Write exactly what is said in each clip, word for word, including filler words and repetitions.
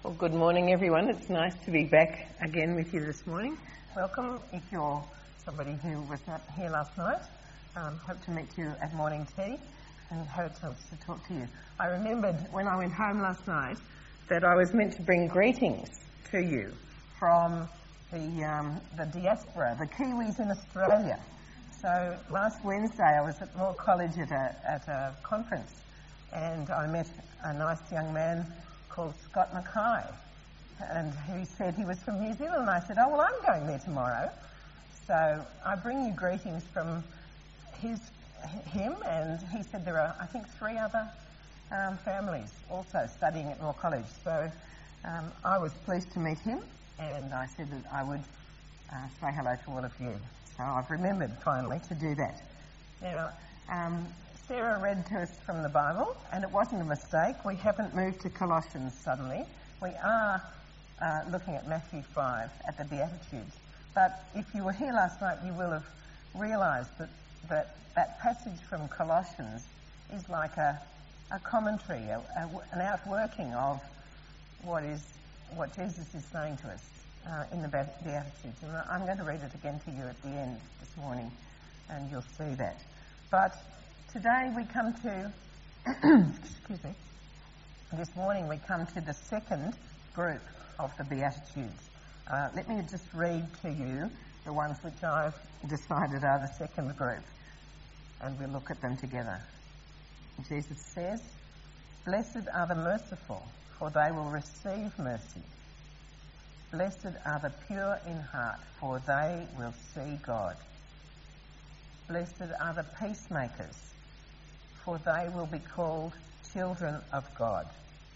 Well, good morning, everyone. It's nice to be back again with you this morning. Welcome. If you're somebody who was not here last night, um, hope to meet you at morning tea and have a chance to talk to you. I remembered when I went home last night that I was meant to bring greetings to you from the um, the diaspora, the Kiwis in Australia. So last Wednesday I was at Moore College at a, at a conference, and I met a nice young man called Scott Mackay, and he said he was from New Zealand, and I said, oh, well, I'm going there tomorrow. So I bring you greetings from his him, and he said there are, I think, three other um, families also studying at Moore College. So um, I was pleased to meet him, and I said that I would uh, say hello to all of you. So I've remembered finally to do that. Now, um, Sarah read to us from the Bible, and it wasn't a mistake. We haven't moved to Colossians suddenly. We are uh, looking at Matthew five, at the Beatitudes. But if you were here last night, you will have realised that, that that passage from Colossians is like a, a commentary, a, a, an outworking of what is what Jesus is saying to us uh, in the Beatitudes. And I'm going to read it again to you at the end this morning, and you'll see that. But today we come to, excuse me, this morning we come to the second group of the Beatitudes. Uh, let me just read to you the ones which I've decided are the second group, and we'll look at them together. Jesus says, "Blessed are the merciful, for they will receive mercy. Blessed are the pure in heart, for they will see God. Blessed are the peacemakers, for they will be called children of God."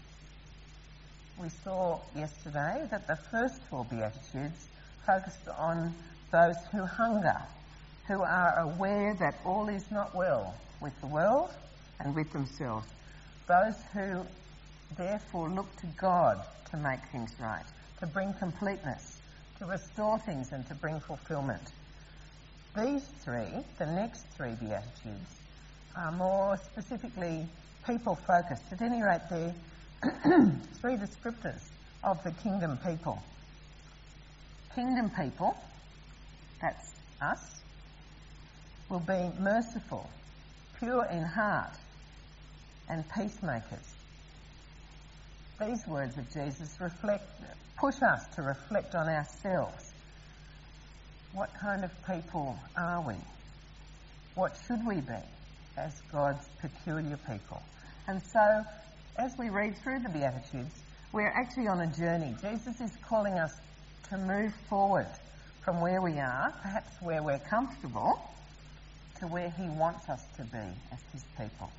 We saw yesterday that the first four Beatitudes focused on those who hunger, who are aware that all is not well with the world and with themselves. Those who therefore look to God to make things right, to bring completeness, to restore things and to bring fulfilment. These three, the next three Beatitudes, are more specifically people-focused. At any rate, they're three descriptors of the kingdom people. Kingdom people, that's us, will be merciful, pure in heart, and peacemakers. These words of Jesus reflect, push us to reflect on ourselves. What kind of people are we? What should we be as God's peculiar people? And so, as we read through the Beatitudes, we're actually on a journey. Jesus is calling us to move forward from where we are, perhaps where we're comfortable, to where he wants us to be as his people.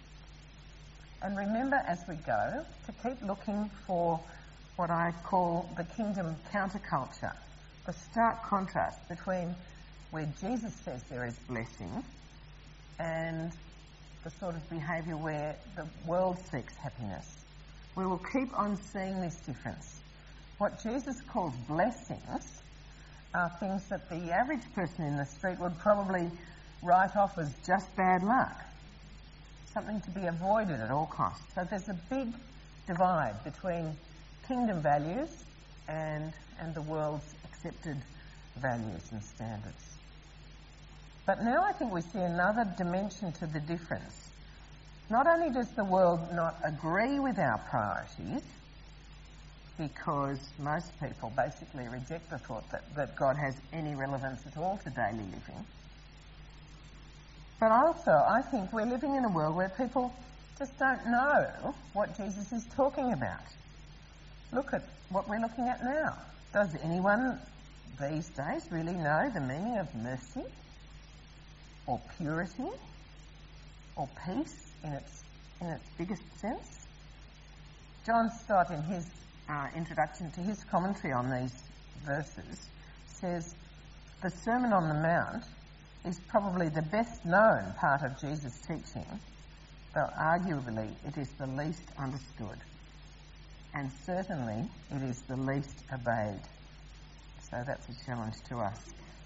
And remember as we go to keep looking for what I call the kingdom counterculture, the stark contrast between where Jesus says there is blessing and the sort of behaviour where the world seeks happiness. We will keep on seeing this difference. What Jesus calls blessings are things that the average person in the street would probably write off as just bad luck, something to be avoided at all costs. So there's a big divide between kingdom values and, and the world's accepted values and standards. But now I think we see another dimension to the difference. Not only does the world not agree with our priorities, because most people basically reject the thought that, that God has any relevance at all to daily living, but also I think we're living in a world where people just don't know what Jesus is talking about. Look at what we're looking at now. Does anyone these days really know the meaning of mercy, or purity, or peace in its in its biggest sense? John Stott, in his uh, introduction to his commentary on these verses, says the Sermon on the Mount is probably the best known part of Jesus' teaching, though arguably it is the least understood, and certainly it is the least obeyed. So that's a challenge to us.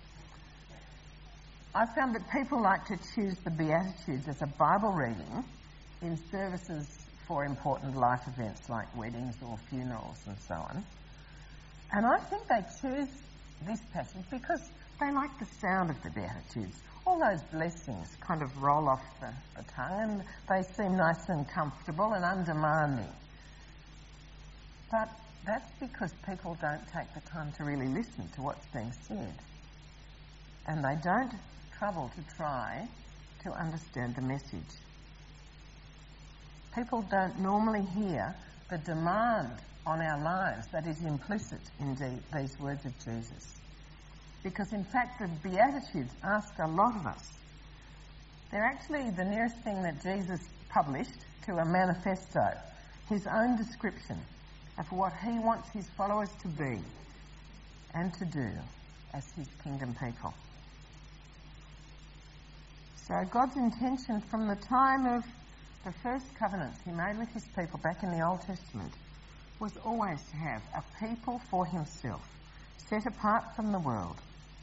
I found that people like to choose the Beatitudes as a Bible reading in services for important life events like weddings or funerals and so on. And I think they choose this passage because they like the sound of the Beatitudes. All those blessings kind of roll off the, the tongue and they seem nice and comfortable and undemanding. But that's because people don't take the time to really listen to what's being said. And they don't trouble to try to understand the message. People don't normally hear the demand on our lives that is implicit in the, these words of Jesus. Because in fact the Beatitudes ask a lot of us. They're actually the nearest thing that Jesus published to a manifesto, his own description of what he wants his followers to be and to do as his kingdom people. So God's intention from the time of the first covenants he made with his people back in the Old Testament was always to have a people for himself, set apart from the world.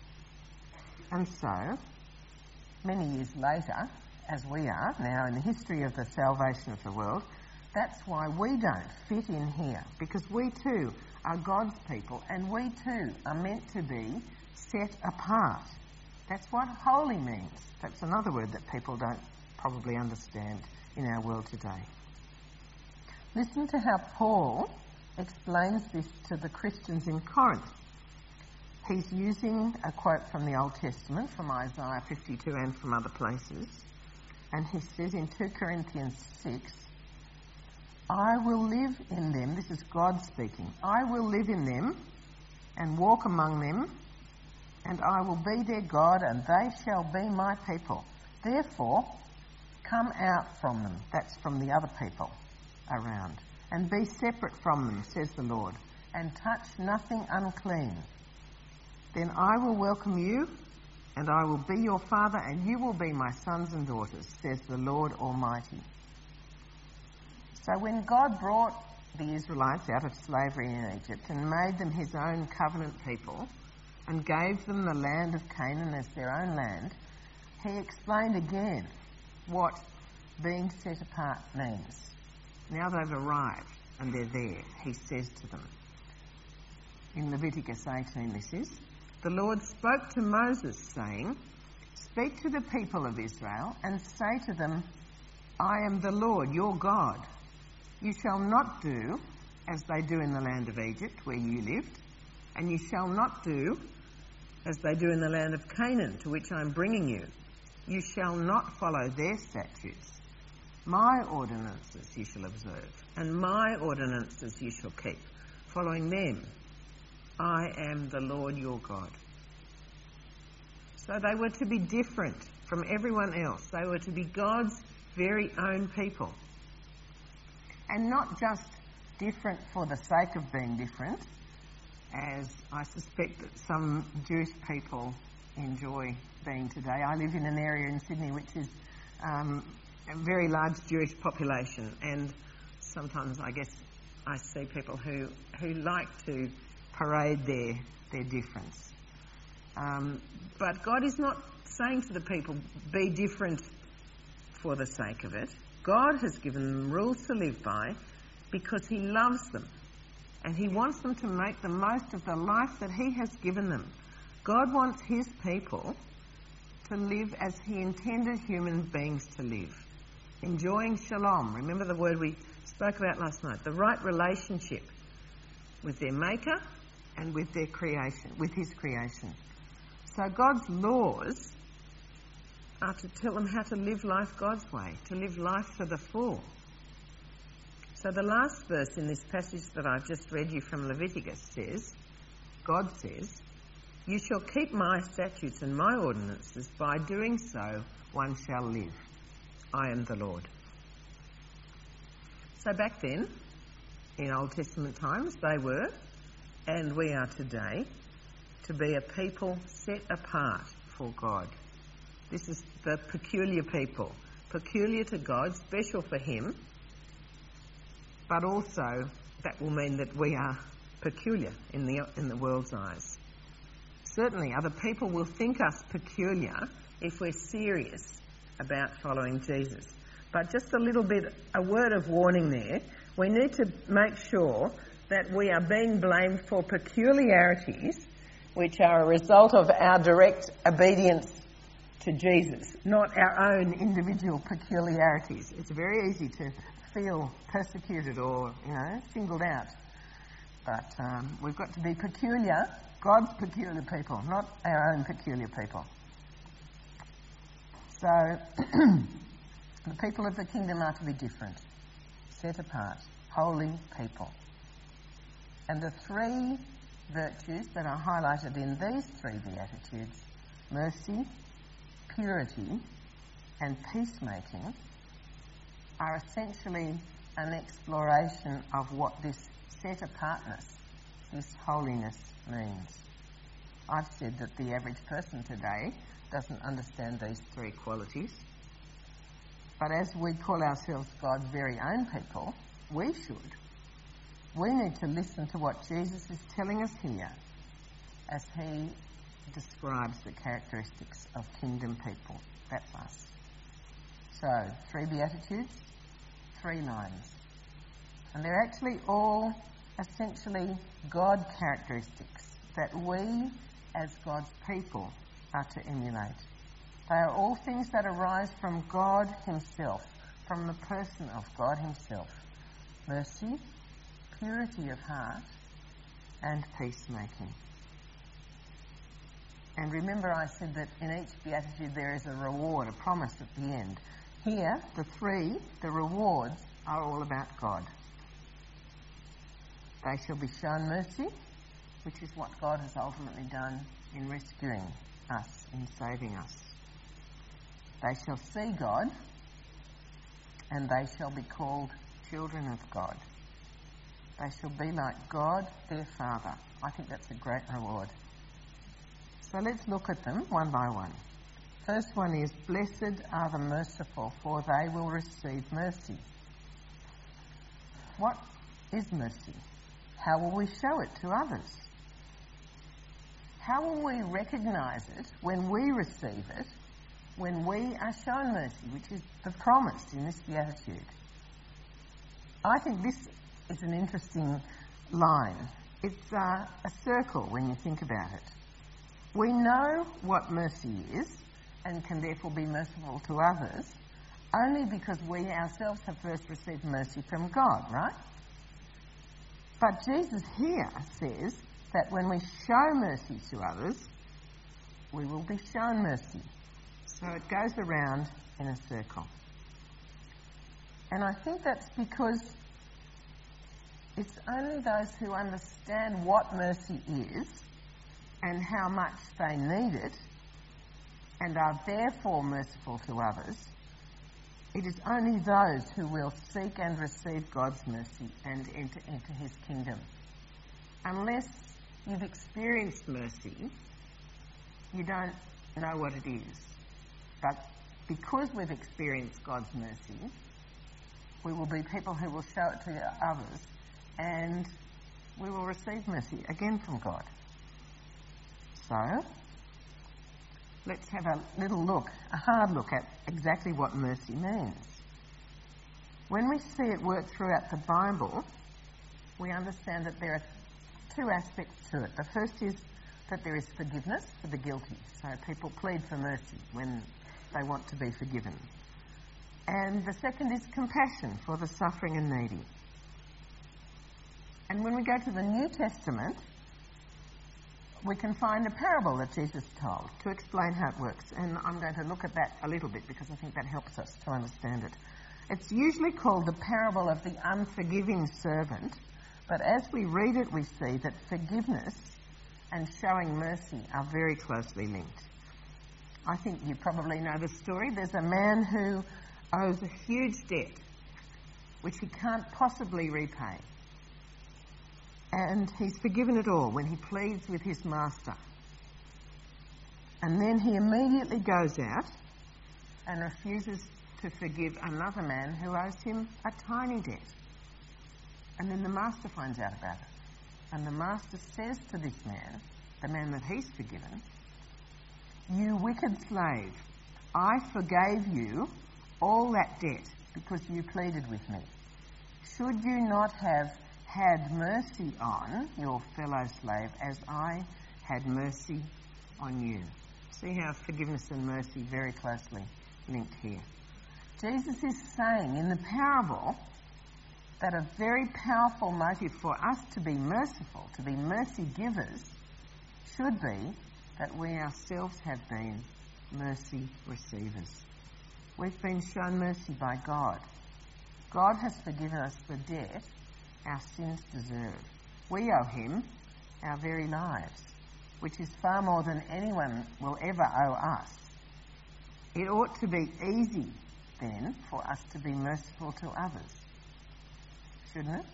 And so, many years later, as we are now in the history of the salvation of the world, that's why we don't fit in here, because we too are God's people and we too are meant to be set apart. That's what holy means. That's another word that people don't probably understand in our world today. Listen to how Paul explains this to the Christians in Corinth. He's using a quote from the Old Testament, from Isaiah fifty-two and from other places. And he says in two Corinthians six, I will live in them, this is God speaking, I will live in them and walk among them, and I will be their God, and they shall be my people. Therefore, come out from them, that's from the other people around, and be separate from them, says the Lord, and touch nothing unclean. Then I will welcome you, and I will be your father, and you will be my sons and daughters, says the Lord Almighty. So when God brought the Israelites out of slavery in Egypt and made them his own covenant people and gave them the land of Canaan as their own land, he explained again what being set apart means. Now they've arrived and they're there, he says to them. In Leviticus eighteen this is, the Lord spoke to Moses saying, speak to the people of Israel and say to them, I am the Lord your God. You shall not do as they do in the land of Egypt where you lived, and you shall not do as they do in the land of Canaan to which I am bringing you. You shall not follow their statutes. My ordinances you shall observe, and my ordinances you shall keep. Following them, I am the Lord your God. So they were to be different from everyone else. They were to be God's very own people. And not just different for the sake of being different, as I suspect that some Jewish people enjoy being today. I live in an area in Sydney which is um, a very large Jewish population, and sometimes I guess I see people who, who like to parade their, their difference. Um, but God is not saying to the people, be different for the sake of it. God has given them rules to live by because he loves them and he wants them to make the most of the life that he has given them. God wants his people to live as he intended human beings to live, enjoying shalom. Remember the word we spoke about last night, the right relationship with their maker and with their creation, with his creation. So God's laws are to tell them how to live life God's way, to live life to the full. So the last verse in this passage that I've just read you from Leviticus says, God says, you shall keep my statutes and my ordinances, by doing so one shall live. I am the Lord. So back then, in Old Testament times, they were, and we are today, to be a people set apart for God. This is the peculiar people, peculiar to God, special for him, but also that will mean that we are peculiar in the in the world's eyes. Certainly other people will think us peculiar if we're serious about following Jesus. But just a little bit, a word of warning there. We need to make sure that we are being blamed for peculiarities which are a result of our direct obedience to Jesus, not our own individual peculiarities. It's very easy to feel persecuted or, you know, singled out. But um, we've got to be peculiar, God's peculiar people, not our own peculiar people. So, the people of the kingdom are to be different, set apart, holy people. And the three virtues that are highlighted in these three Beatitudes, mercy, purity, and peacemaking, are essentially an exploration of what this set apartness, this holiness means. I've said that the average person today doesn't understand these three qualities. But as we call ourselves God's very own people, we should. We need to listen to what Jesus is telling us here as he describes the characteristics of kingdom people. That's us. So, three Beatitudes, three lines. And they're actually all essentially God characteristics that we as God's people are to emulate. They are all things that arise from God himself, from the person of God himself. Mercy, purity of heart, and peacemaking. And remember I said that in each beatitude there is a reward, a promise at the end. Here, the three, the rewards, are all about God. They shall be shown mercy, which is what God has ultimately done in rescuing us, in saving us. They shall see God, and they shall be called children of God. They shall be like God, their Father. I think that's a great reward. So let's look at them one by one. First one is, blessed are the merciful, for they will receive mercy. What is mercy? How will we show it to others? How will we recognise it when we receive it, when we are shown mercy, which is the promise in this beatitude? I think this is an interesting line. It's uh, a circle when you think about it. We know what mercy is and can therefore be merciful to others only because we ourselves have first received mercy from God, right? But Jesus here says that when we show mercy to others, we will be shown mercy. So it goes around in a circle. And I think that's because it's only those who understand what mercy is and how much they need it and are therefore merciful to others, it is only those who will seek and receive God's mercy and enter into his kingdom. Unless you've experienced mercy, you don't know what it is. But because we've experienced God's mercy, we will be people who will show it to others, and we will receive mercy again from God. So, let's have a little look, a hard look at exactly what mercy means. When we see it work throughout the Bible, we understand that there are two aspects to it. The first is that there is forgiveness for the guilty. So people plead for mercy when they want to be forgiven. And the second is compassion for the suffering and needy. And when we go to the New Testament, we can find a parable that Jesus told to explain how it works. And I'm going to look at that a little bit because I think that helps us to understand it. It's usually called the parable of the unforgiving servant, but as we read it, we see that forgiveness and showing mercy are very closely linked. I think you probably know the story. There's a man who owes a huge debt which he can't possibly repay. And he's forgiven it all when he pleads with his master. And then he immediately goes out and refuses to forgive another man who owes him a tiny debt. And then the master finds out about it. And the master says to this man, the man that he's forgiven, "You wicked slave, I forgave you all that debt because you pleaded with me. Should you not have had mercy on your fellow slave as I had mercy on you? See how forgiveness and mercy very closely linked here. Jesus is saying in the parable that a very powerful motive for us to be merciful, to be mercy givers, should be that we ourselves have been mercy receivers. We've been shown mercy by God. God has forgiven us the debt our sins deserve. We owe him our very lives, which is far more than anyone will ever owe us. It ought to be easy, then, for us to be merciful to others, shouldn't it?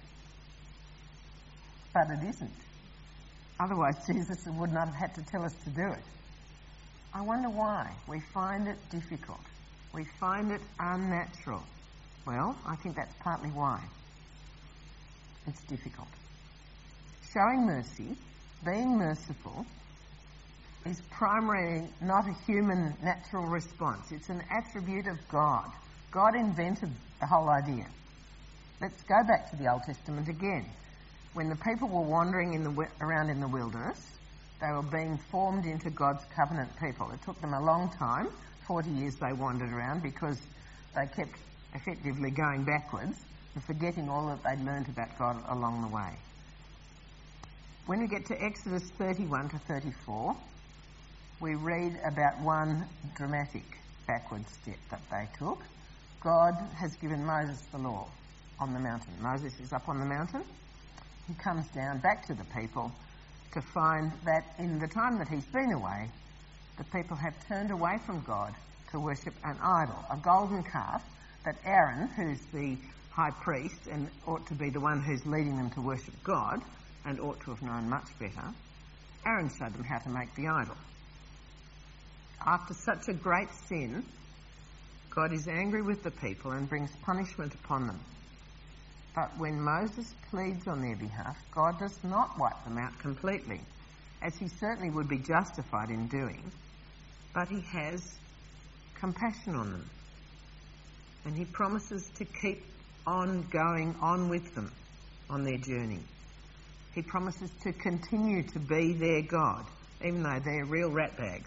But it isn't. Otherwise, Jesus would not have had to tell us to do it. I wonder why. We find it difficult. We find it unnatural. Well, I think that's partly why. It's difficult. Showing mercy, being merciful, is primarily not a human natural response. It's an attribute of God. God invented the whole idea. Let's go back to the Old Testament again. When the people were wandering in the, around in the wilderness, they were being formed into God's covenant people. It took them a long time, forty years they wandered around, because they kept effectively going backwards and forgetting all that they'd learned about God along the way. When we get to Exodus thirty-one to thirty-four, we read about one dramatic backward step that they took. God has given Moses the law on the mountain. Moses is up on the mountain. He comes down back to the people to find that in the time that he's been away, the people have turned away from God to worship an idol, a golden calf that Aaron, who's the high priest and ought to be the one who's leading them to worship God and ought to have known much better, Aaron showed them how to make the idol. After such a great sin, God is angry with the people and brings punishment upon them. But when Moses pleads on their behalf, God does not wipe them out completely, as he certainly would be justified in doing, but he has compassion on them. And he promises to keep on going on with them on their journey. He promises to continue to be their God, even though they're real ratbags.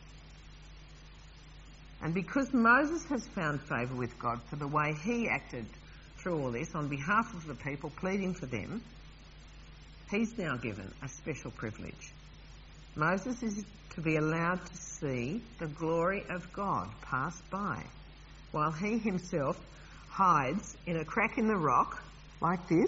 And because Moses has found favour with God for the way he acted through all this on behalf of the people, pleading for them, he's now given a special privilege. Moses is to be allowed to see the glory of God pass by, while he himself hides in a crack in the rock, like this,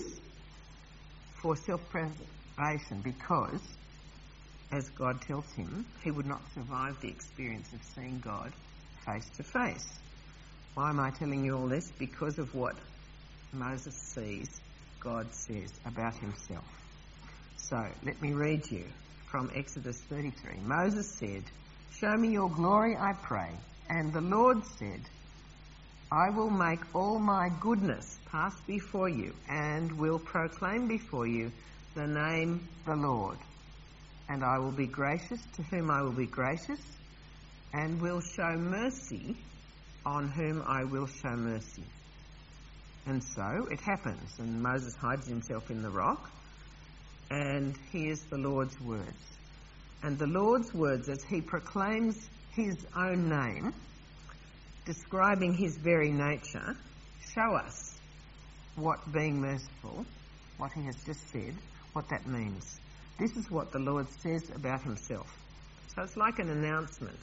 for self-preservation, because, as God tells him, he would not survive the experience of seeing God face to face. Why am I telling you all this? Because of what Moses sees God says about himself. So, let me read you from Exodus thirty-three. Moses said, "Show me your glory, I pray." And the Lord said, "I will make all my goodness pass before you, and will proclaim before you the name the Lord. And I will be gracious to whom I will be gracious, and will show mercy on whom I will show mercy." And so it happens, and Moses hides himself in the rock, and hears the Lord's words. And the Lord's words, as he proclaims his own name, describing his very nature, show us what being merciful, what he has just said, what that means. This is what the Lord says about himself. So it's like an announcement,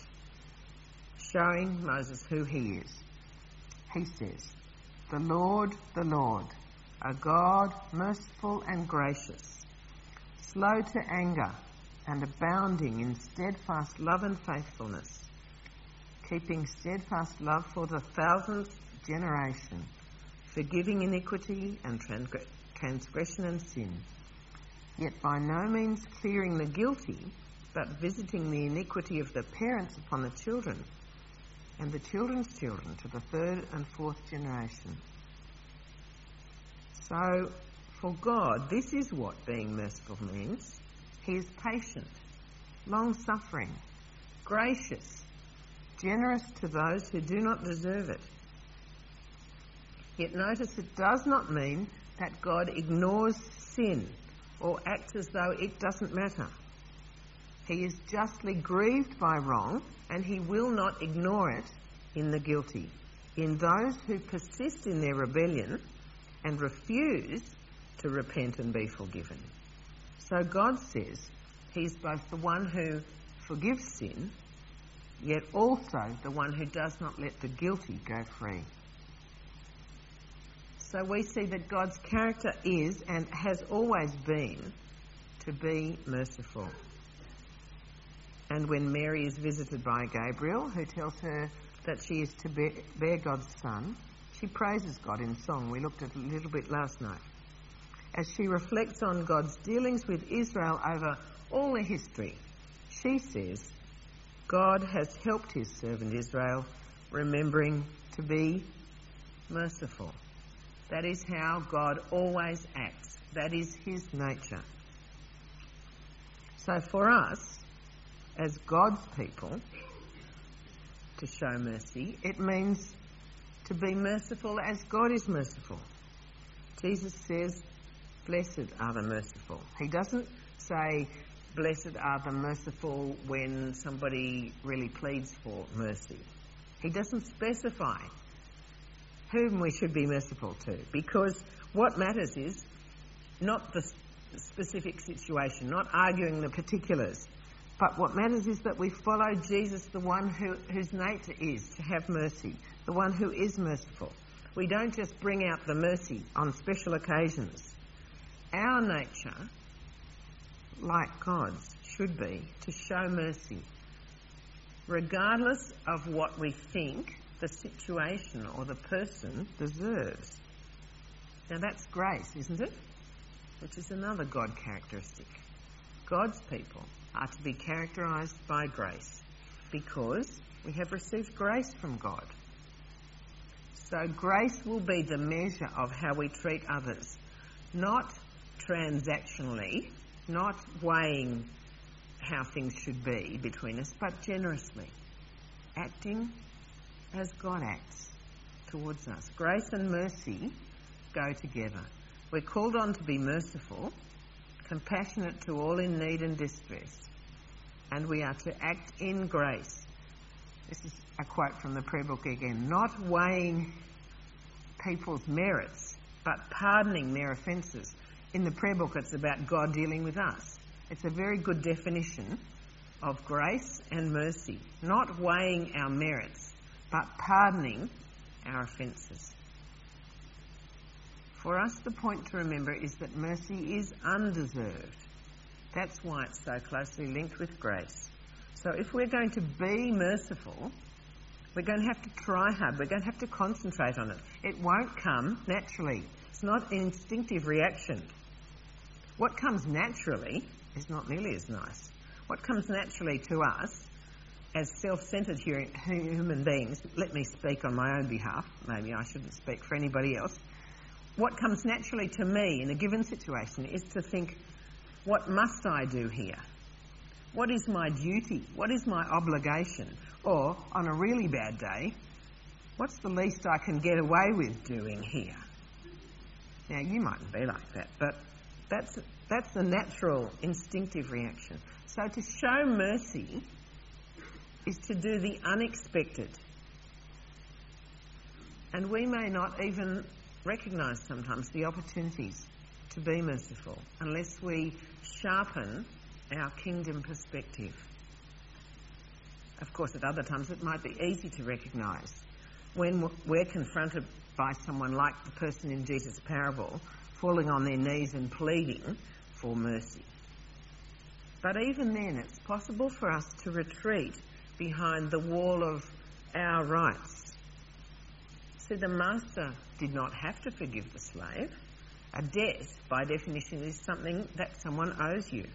showing Moses who he is. He says, "The Lord, the Lord, a God merciful and gracious, slow to anger and abounding in steadfast love and faithfulness, keeping steadfast love for the thousandth generation, forgiving iniquity and transgression and sin, yet by no means clearing the guilty, but visiting the iniquity of the parents upon the children, and the children's children to the third and fourth generation." So, for God, this is what being merciful means. He is patient, long-suffering, gracious, generous to those who do not deserve it. Yet notice it does not mean that God ignores sin or acts as though it doesn't matter. He is justly grieved by wrong, and he will not ignore it in the guilty, in those who persist in their rebellion and refuse to repent and be forgiven. So God says he's both the one who forgives sin, yet also the one who does not let the guilty go free. So we see that God's character is and has always been to be merciful. And when Mary is visited by Gabriel, who tells her that she is to bear God's son, she praises God in song. We looked at it a little bit last night. As she reflects on God's dealings with Israel over all their history, she says, God has helped his servant Israel, remembering to be merciful. That is how God always acts. That is his nature. So for us, as God's people, to show mercy, it means to be merciful as God is merciful. Jesus says, blessed are the merciful. He doesn't say, blessed are the merciful when somebody really pleads for mercy. He doesn't specify whom we should be merciful to, because what matters is not the specific situation, not arguing the particulars, but what matters is that we follow Jesus, the one who, whose nature is to have mercy, the one who is merciful. We don't just bring out the mercy on special occasions. Our nature, like God's, should be to show mercy, regardless of what we think the situation or the person deserves. Now that's grace, isn't it? Which is another God characteristic. God's people are to be characterised by grace because we have received grace from God. So grace will be the measure of how we treat others, not transactionally, not weighing how things should be between us, but generously, acting as God acts towards us. Grace and mercy go together. We're called on to be merciful, compassionate to all in need and distress, and we are to act in grace. This is a quote from the prayer book again. Not weighing people's merits, but pardoning their offences. In the prayer book, it's about God dealing with us. It's a very good definition of grace and mercy. Not weighing our merits, but pardoning our offences. For us, the point to remember is that mercy is undeserved. That's why it's so closely linked with grace. So if we're going to be merciful, we're going to have to try hard. We're going to have to concentrate on it. It won't come naturally. It's not an instinctive reaction. What comes naturally is not nearly as nice. What comes naturally to us as self-centred human beings, let me speak on my own behalf, maybe I shouldn't speak for anybody else. What comes naturally to me in a given situation is to think, what must I do here? What is my duty? What is my obligation? Or, on a really bad day, what's the least I can get away with doing here? Now, you mightn't be like that, but that's, that's the natural, instinctive reaction. So to show mercy is to do the unexpected. And we may not even recognise sometimes the opportunities to be merciful unless we sharpen our kingdom perspective. Of course, at other times it might be easy to recognise when we're confronted by someone like the person in Jesus' parable, falling on their knees and pleading for mercy. But even then, it's possible for us to retreat behind the wall of our rights. See, the master did not have to forgive the slave. A debt, by definition, is something that someone owes you.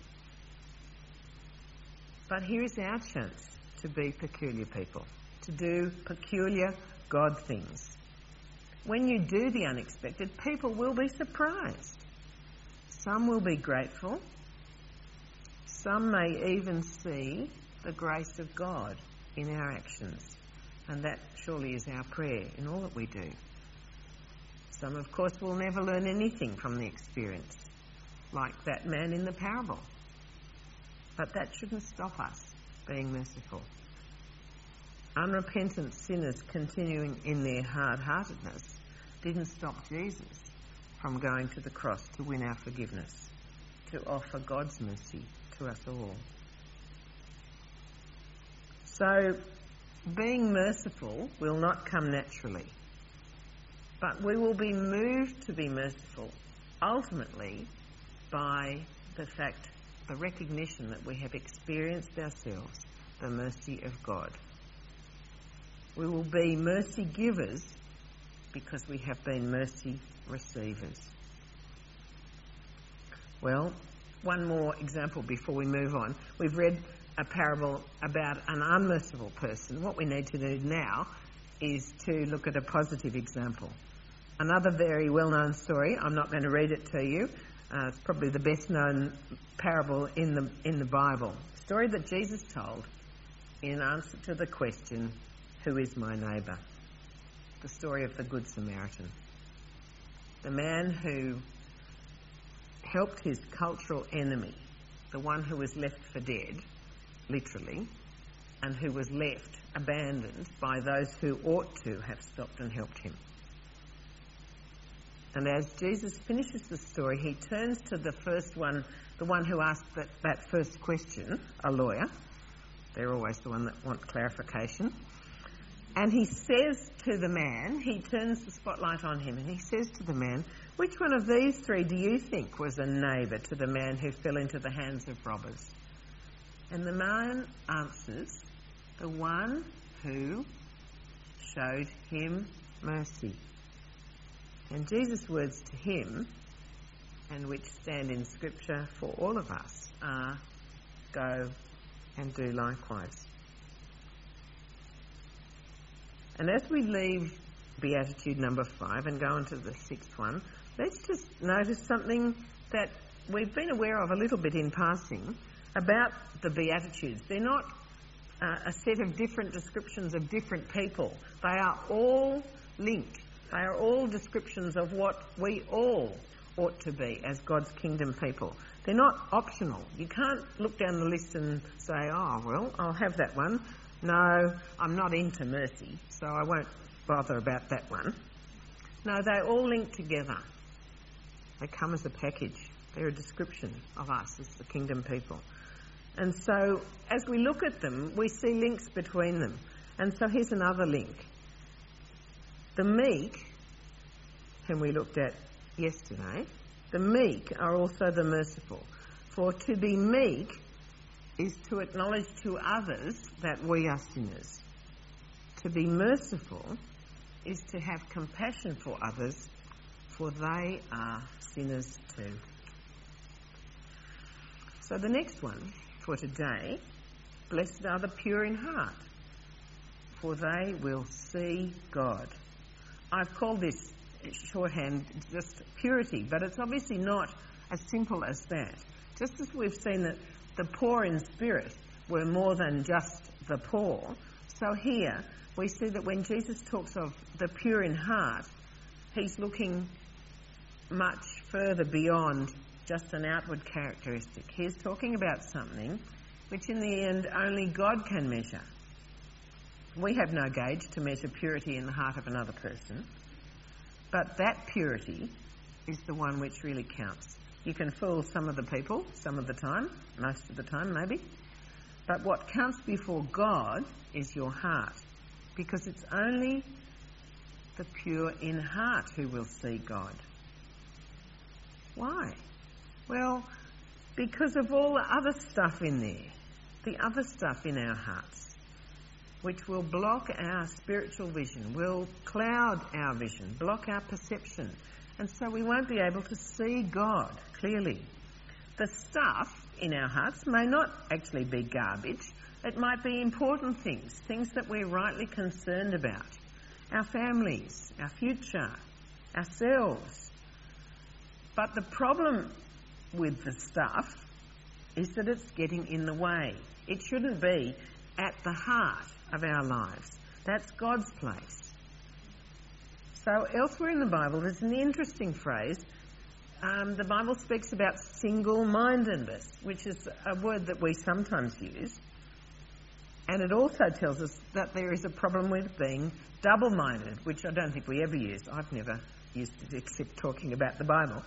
But here is our chance to be peculiar people, to do peculiar God things. When you do the unexpected, people will be surprised. Some will be grateful. Some may even see the grace of God in our actions. And that surely is our prayer in all that we do. Some, of course, will never learn anything from the experience, like that man in the parable. But that shouldn't stop us being merciful. Unrepentant sinners continuing in their hard-heartedness didn't stop Jesus from going to the cross to win our forgiveness, to offer God's mercy to us all. So, being merciful will not come naturally, but we will be moved to be merciful ultimately by the fact, the recognition that we have experienced ourselves the mercy of God. We will be mercy givers because we have been mercy receivers. Well, one more example before we move on. We've read a parable about an unmerciful person. What we need to do now is to look at a positive example. Another very well-known story. I'm not going to read it to you. Uh, it's probably the best-known parable in the in the Bible. A story that Jesus told in answer to the question, "Who is my neighbour?" The story of the Good Samaritan. The man who helped his cultural enemy, the one who was left for dead, literally, and who was left abandoned by those who ought to have stopped and helped him. And as Jesus finishes the story, he turns to the first one, the one who asked that, that first question, a lawyer. They're always the one that want clarification. And he says to the man, he turns the spotlight on him, and he says to the man, "Which one of these three do you think was a neighbour to the man who fell into the hands of robbers?" And the man answers, "The one who showed him mercy." And Jesus' words to him, and which stand in Scripture for all of us, are, "Go and do likewise." And as we leave Beatitude number five and go on to the sixth one, let's just notice something that we've been aware of a little bit in passing about the Beatitudes. They're not uh, a set of different descriptions of different people. They are all linked. They are all descriptions of what we all ought to be as God's kingdom people. They're not optional. You can't look down the list and say, "Oh, well, I'll have that one. No, I'm not into mercy, so I won't bother about that one." No, they all link together. They come as a package. They're a description of us as the kingdom people. And so, as we look at them, we see links between them. And so here's another link. The meek, whom we looked at yesterday, the meek are also the merciful. For to be meek is to acknowledge to others that we are sinners. To be merciful is to have compassion for others, for they are sinners too. So the next one for today, blessed are the pure in heart, for they will see God. I've called this shorthand just purity, but it's obviously not as simple as that. Just as we've seen that the poor in spirit were more than just the poor, so here we see that when Jesus talks of the pure in heart, he's looking much further beyond just an outward characteristic. He's talking about something which in the end only God can measure. We have no gauge to measure purity in the heart of another person, but that purity is the one which really counts. You can fool some of the people, some of the time, most of the time maybe, but what counts before God is your heart, because it's only the pure in heart who will see God. Why? Well, because of all the other stuff in there, the other stuff in our hearts, which will block our spiritual vision, will cloud our vision, block our perception, and so we won't be able to see God clearly. The stuff in our hearts may not actually be garbage. It might be important things, things that we're rightly concerned about. Our families, our future, ourselves. But the problem with the stuff is that it's getting in the way. It shouldn't be at the heart of our lives. That's God's place. So elsewhere in the Bible, there's an interesting phrase. Um, the Bible speaks about single-mindedness, which is a word that we sometimes use. And it also tells us that there is a problem with being double-minded, which I don't think we ever use. I've never used it except talking about the Bible.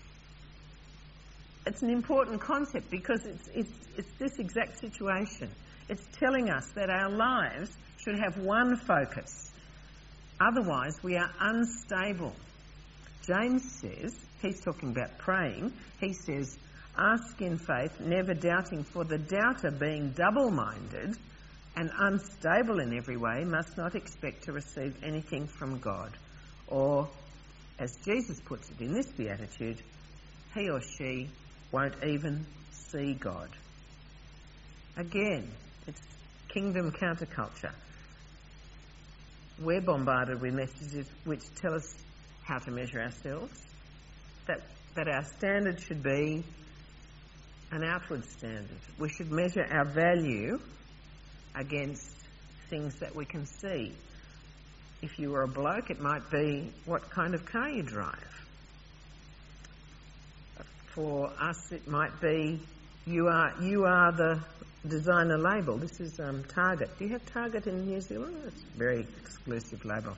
It's an important concept because it's, it's, it's this exact situation. It's telling us that our lives should have one focus. Otherwise, we are unstable. James says, he's talking about praying, he says, ask in faith, never doubting, for the doubter being double-minded and unstable in every way must not expect to receive anything from God. Or, as Jesus puts it in this beatitude, he or she won't even see God. Again, it's kingdom counterculture. We're bombarded with messages which tell us how to measure ourselves, that, that our standard should be an outward standard. We should measure our value against things that we can see. If you were a bloke, it might be what kind of car you drive. For us, it might be you are you are the designer label. This is um, Target. Do you have Target in New Zealand? It's a very exclusive label.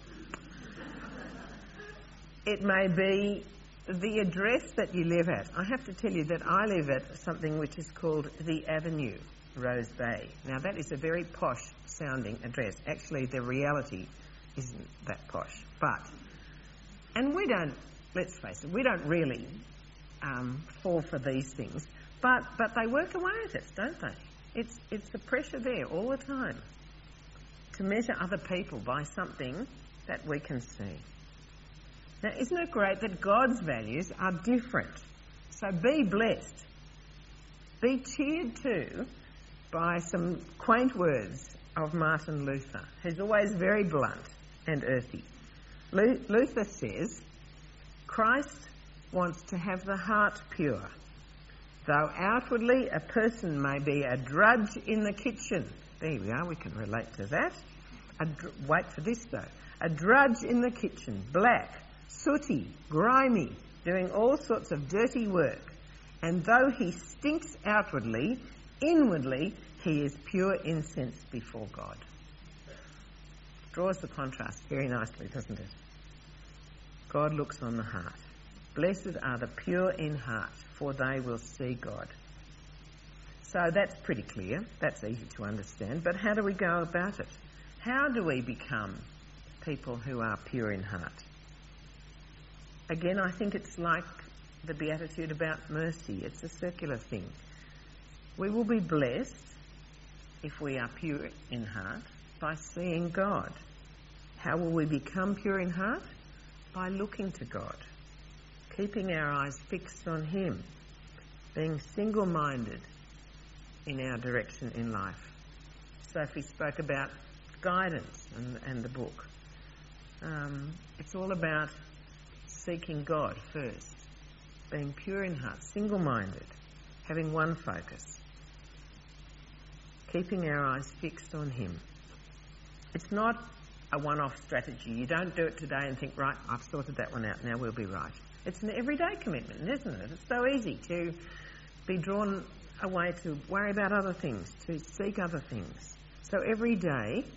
It may be the address that you live at. I have to tell you that I live at something which is called The Avenue, Rose Bay. Now, that is a very posh-sounding address. Actually, the reality isn't that posh. But, and we don't, let's face it, we don't really um, fall for these things. But but they work away at us, don't they? It's, it's the pressure there all the time to measure other people by something that we can see. Now, isn't it great that God's values are different? So be blessed. Be cheered too by some quaint words of Martin Luther, who's always very blunt and earthy. Luther says, Christ wants to have the heart pure. Though outwardly a person may be a drudge in the kitchen. There we are, we can relate to that. A dr- wait for this though. A drudge in the kitchen, black, sooty, grimy, doing all sorts of dirty work. And though he stinks outwardly, inwardly he is pure incense before God. Draws the contrast very nicely, doesn't it? God looks on the heart. Blessed are the pure in heart, for they will see God. So that's pretty clear. That's easy to understand. But how do we go about it? How do we become people who are pure in heart? Again, I think it's like the Beatitude about mercy. It's a circular thing. We will be blessed if we are pure in heart by seeing God. How will we become pure in heart? By looking to God, keeping our eyes fixed on Him, being single-minded in our direction in life. Sophie spoke about guidance and, and the book. Um, it's all about seeking God first, being pure in heart, single-minded, having one focus, keeping our eyes fixed on Him. It's not a one-off strategy. You don't do it today and think, right, I've sorted that one out, now we'll be right. It's an everyday commitment, isn't it? It's so easy to be drawn away to worry about other things, to seek other things. So every day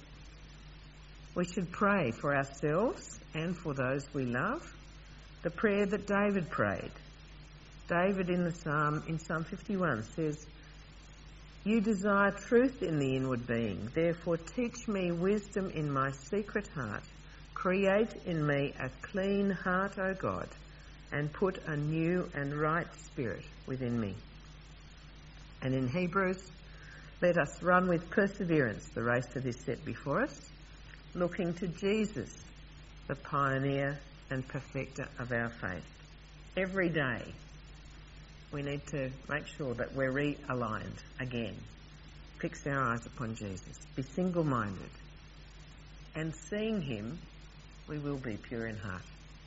we should pray for ourselves and for those we love. The prayer that David prayed. David in the Psalm, in Psalm fifty-one says, You desire truth in the inward being, therefore teach me wisdom in my secret heart. Create in me a clean heart, O God, and put a new and right spirit within me. And in Hebrews, let us run with perseverance the race that is set before us, looking to Jesus, the pioneer and perfecter of our faith. Every day we need to make sure that we're realigned again. Fix our eyes upon Jesus. Be single-minded. And seeing Him, we will be pure in heart.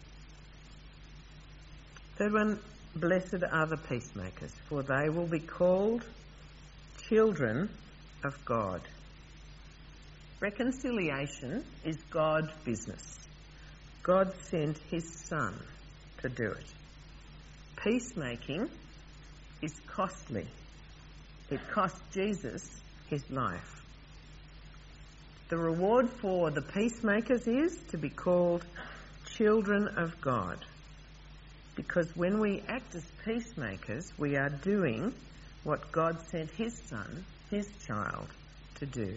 Third one, blessed are the peacemakers, for they will be called children of God. Reconciliation is God's business. God sent his Son to do it. Peacemaking is costly. It cost Jesus his life. The reward for the peacemakers is to be called children of God. Because when we act as peacemakers, we are doing what God sent his Son, his child, to do.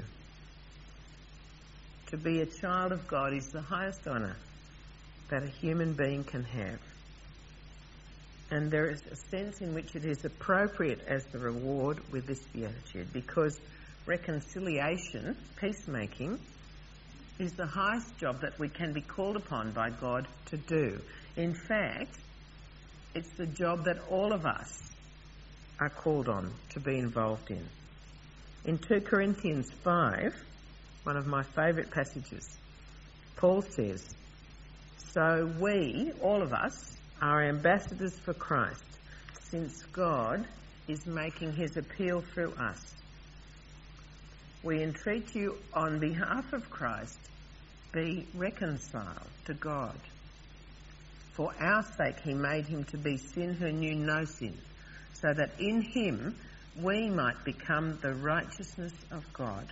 To be a child of God is the highest honour that a human being can have. And there is a sense in which it is appropriate as the reward with this beatitude, because reconciliation, peacemaking, is the highest job that we can be called upon by God to do. In fact, it's the job that all of us are called on to be involved in. In two Corinthians five, one of my favourite passages, Paul says, "So we, all of us, are ambassadors for Christ, since God is making his appeal through us. We entreat you on behalf of Christ, be reconciled to God. For our sake he made him to be sin who knew no sin, so that in him we might become the righteousness of God."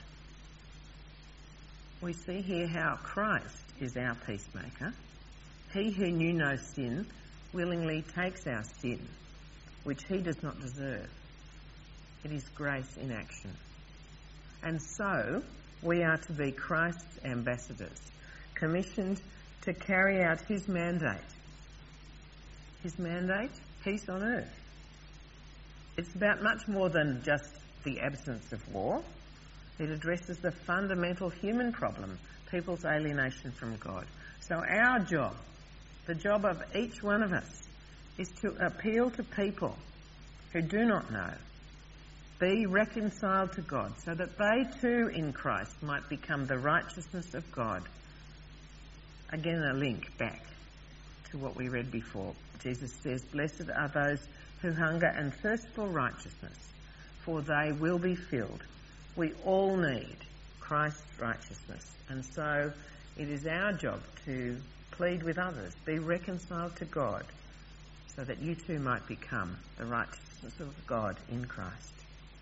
We see here how Christ is our peacemaker. He who knew no sin willingly takes our sin, which he does not deserve. It is grace in action. And so we are to be Christ's ambassadors, commissioned to carry out his mandate. His mandate? Peace on earth. It's about much more than just the absence of war. It addresses the fundamental human problem, people's alienation from God. So our job, the job of each one of us, is to appeal to people who do not know, be reconciled to God, so that they too in Christ might become the righteousness of God. Again, a link back to what we read before. Jesus says, "Blessed are those who hunger and thirst for righteousness, for they will be filled." We all need Christ's righteousness, and so it is our job to plead with others, be reconciled to God, so that you too might become the righteousness of God in Christ.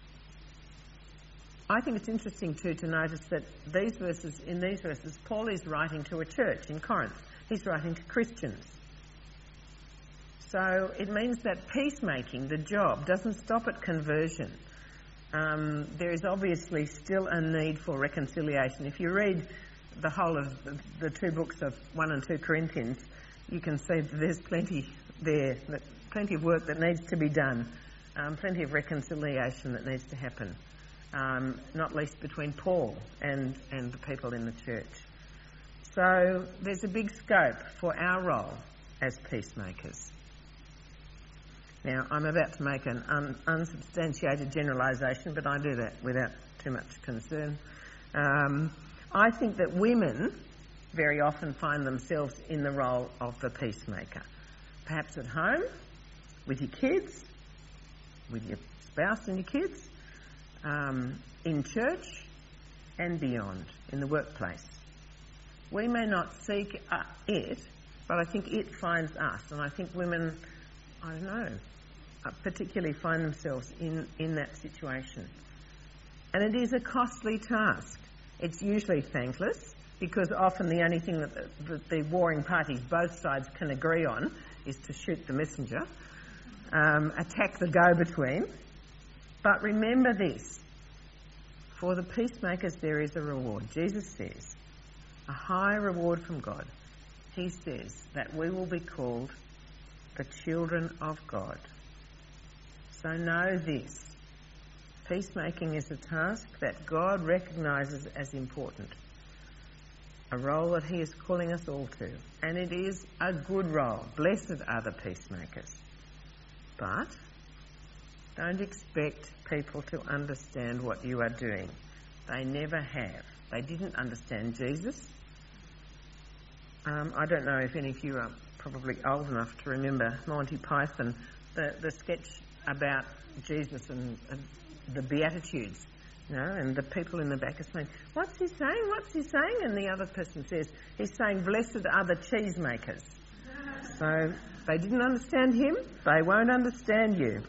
I think it's interesting too to notice that these verses, in these verses, Paul is writing to a church in Corinth. He's writing to Christians. So it means that peacemaking, the job, doesn't stop at conversion. Um, there is obviously still a need for reconciliation. If you read the whole of the, the two books of one and two Corinthians, you can see that there's plenty there, that, plenty of work that needs to be done, um, plenty of reconciliation that needs to happen, um, not least between Paul and, and the people in the church. So there's a big scope for our role as peacemakers. Now, I'm about to make an un- unsubstantiated generalisation, but I do that without too much concern. Um, I think that women very often find themselves in the role of the peacemaker. Perhaps at home, with your kids, with your spouse and your kids, um, in church and beyond, in the workplace. We may not seek uh, it, but I think it finds us, and I think women, I don't know, uh, particularly find themselves in, in that situation. And it is a costly task. It's usually thankless, because often the only thing that the, the, the warring parties, both sides, can agree on is to shoot the messenger, um, attack the go-between. But remember this, for the peacemakers there is a reward. Jesus says, a high reward from God. He says that we will be called the children of God. So know this, peacemaking is a task that God recognises as important, a role that he is calling us all to, and it is a good role. Blessed are the peacemakers. But don't expect people to understand what you are doing. They never have. They didn't understand Jesus. Um, I don't know if any of you are probably old enough to remember Monty Python, the, the sketch about Jesus and, and the Beatitudes. You know, and the people in the back are saying, what's he saying? What's he saying? And the other person says, he's saying, blessed are the cheesemakers. So they didn't understand him, they won't understand you.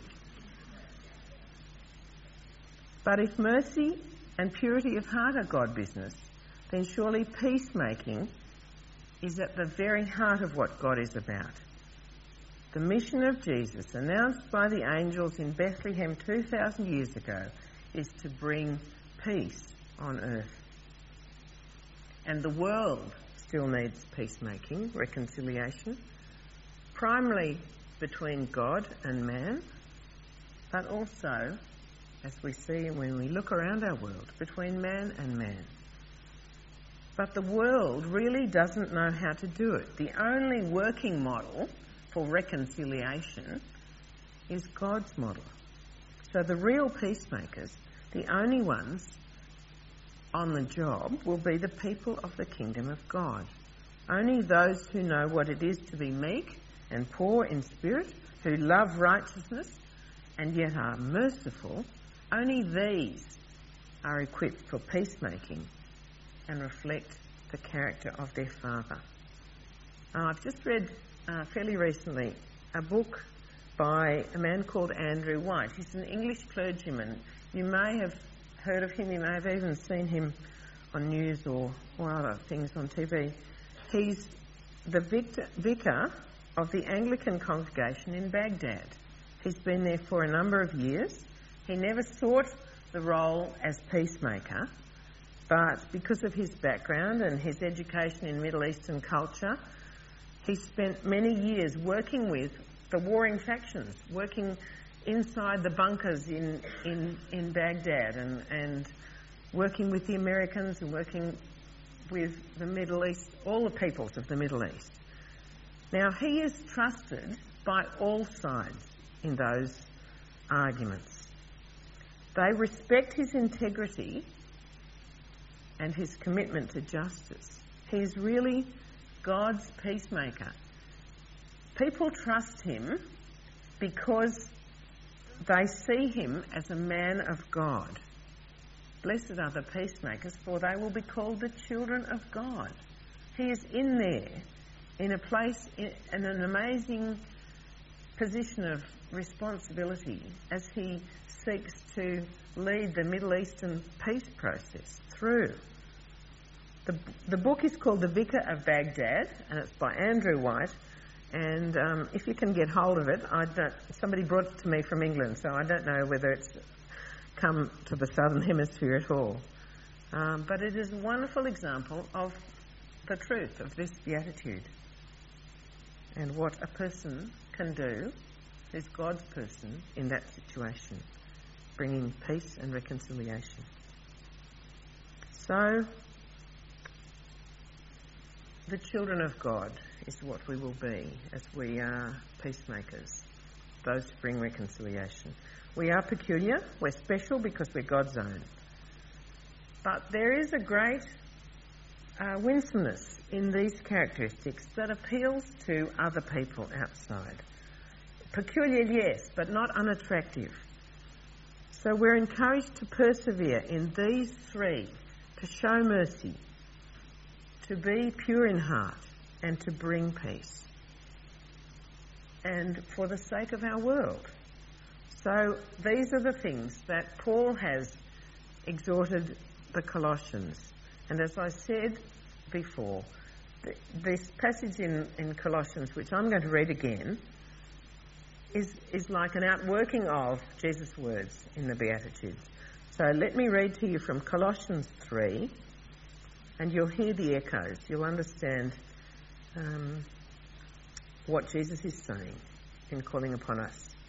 But if mercy and purity of heart are God business, then surely peacemaking is at the very heart of what God is about. The mission of Jesus, announced by the angels in Bethlehem two thousand years ago, is to bring peace on earth. And the world still needs peacemaking, reconciliation, primarily between God and man, but also, as we see when we look around our world, between man and man. But the world really doesn't know how to do it. The only working model for reconciliation is God's model. So the real peacemakers, the only ones on the job, will be the people of the kingdom of God. Only those who know what it is to be meek and poor in spirit, who love righteousness and yet are merciful, only these are equipped for peacemaking and reflect the character of their Father. Uh, I've just read uh, fairly recently a book by a man called Andrew White. He's an English clergyman. You may have heard of him, you may have even seen him on news or, or other things on T V. He's the victor, vicar of the Anglican congregation in Baghdad. He's been there for a number of years. He never sought the role as peacemaker, but because of his background and his education in Middle Eastern culture, he spent many years working with the warring factions, working inside the bunkers in, in, in Baghdad and, and working with the Americans and working with the Middle East, all the peoples of the Middle East. Now, he is trusted by all sides in those arguments. They respect his integrity and his commitment to justice. He's really God's peacemaker. People trust him because they see him as a man of God. Blessed are the peacemakers, for they will be called the children of God. He is in there, in a place, in an amazing position of responsibility as he seeks to lead the Middle Eastern peace process through. The, the book is called The Vicar of Baghdad, and it's by Andrew White. And um, if you can get hold of it, I don't, somebody brought it to me from England, so I don't know whether it's come to the Southern Hemisphere at all. Um, but it is a wonderful example of the truth of this beatitude and what a person can do who's God's person in that situation, bringing peace and reconciliation. So, the children of God is what we will be as we are peacemakers, those who bring reconciliation. We are peculiar, we're special because we're God's own. But there is a great uh, winsomeness in these characteristics that appeals to other people outside. Peculiar, yes, but not unattractive. So we're encouraged to persevere in these three, to show mercy, to be pure in heart, and to bring peace. And for the sake of our world. So these are the things that Paul has exhorted the Colossians. And as I said before, th- this passage in, in Colossians, which I'm going to read again, is, is like an outworking of Jesus' words in the Beatitudes. So let me read to you from Colossians three, and you'll hear the echoes. You'll understand um, what Jesus is saying in calling upon us